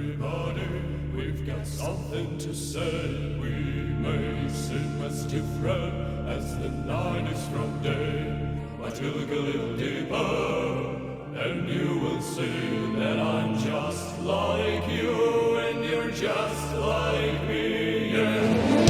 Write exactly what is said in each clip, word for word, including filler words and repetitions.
Everybody, we've got something to say. We may seem as different as the night is from day, but you look a little deeper, and you will see that I'm just like you, and you're just like me, yeah.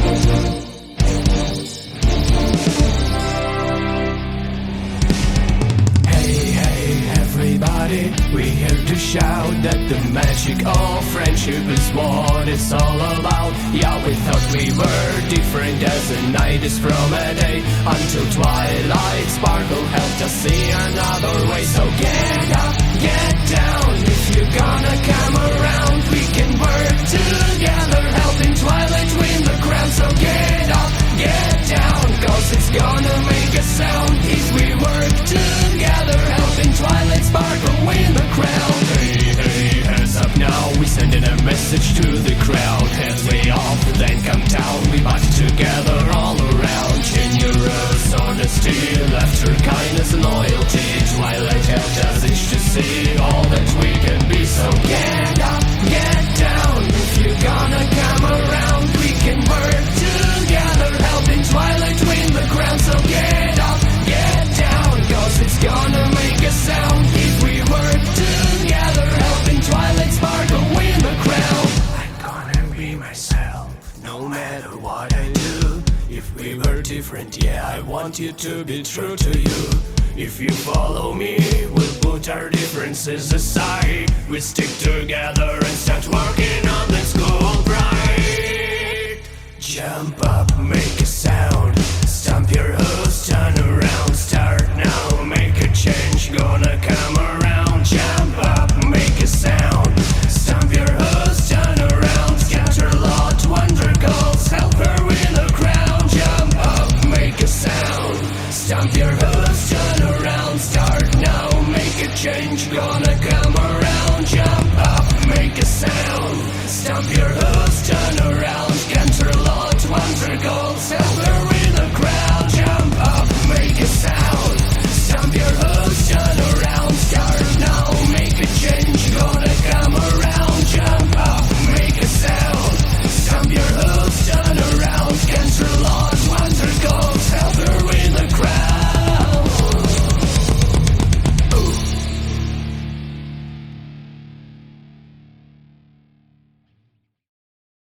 Everybody, we're here to shout that the magic of friendship is what it's all about. Yeah, we thought we were different as the night is from a day, until twilight sparkle helped us see another way. So get up, get down, if you're gonna come around, we can work together, helping twilight win the crown. So get up, get down, cause it's gonna make a sound if we work together, helping twilight sparkle win the crown. Hey, hey, hands up now, we sending a message to the crowd. Hands way off, then come down, we party together all around. Generous honesty, laughter, kindness, and loyalty. Twilight helped us each to see all that we can be. So get up, get down, if you're gonna come around, we can work together, helping twilight win the crown. So get up, get down, cause it's gonna make a sound if we work together, helping twilight sparkle win the crown. I'm gonna be myself, no matter what I do. If we were different, yeah, I want you to be true to you. If you follow me, we'll put our differences aside. We stick together and start working on the school pride. Jump up, make a sound, stomp your hood.